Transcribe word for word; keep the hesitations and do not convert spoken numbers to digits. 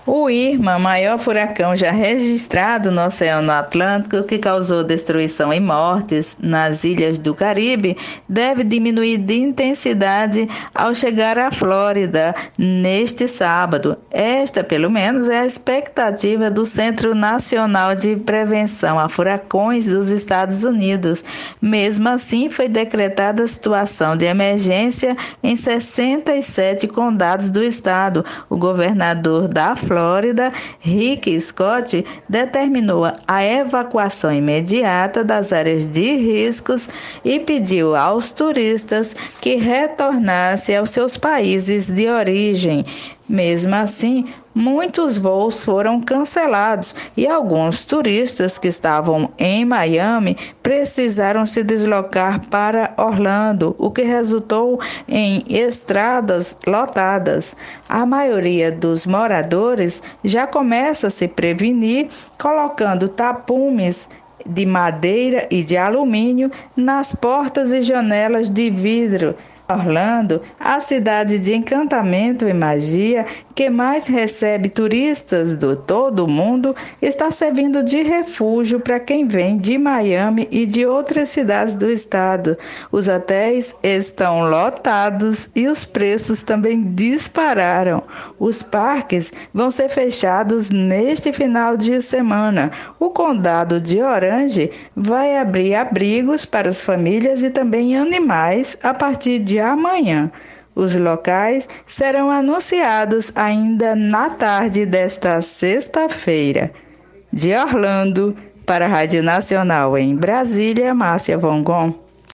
O Irma, maior furacão já registrado no Oceano Atlântico, que causou destruição e mortes nas ilhas do Caribe, deve diminuir de intensidade ao chegar à Flórida neste sábado. Esta, pelo menos, é a expectativa do Centro Nacional de Prevenção a Furacões dos Estados Unidos. Mesmo assim, foi decretada situação de emergência em sessenta e sete condados do estado. O governador da Flórida, Flórida, Rick Scott, determinou a evacuação imediata das áreas de riscos e pediu aos turistas que retornassem aos seus países de origem. Mesmo assim, muitos voos foram cancelados e alguns turistas que estavam em Miami precisaram se deslocar para Orlando, o que resultou em estradas lotadas. A maioria dos moradores já começa a se prevenir colocando tapumes de madeira e de alumínio nas portas e janelas de vidro. Orlando, a cidade de encantamento e magia que mais recebe turistas do todo o mundo, está servindo de refúgio para quem vem de Miami e de outras cidades do estado. Os hotéis estão lotados e os preços também dispararam. Os parques vão ser fechados neste final de semana. O condado de Orange vai abrir abrigos para as famílias e também animais a partir de amanhã. Os locais serão anunciados ainda na tarde desta sexta-feira. De Orlando, para a Rádio Nacional em Brasília, Márcia Vongon.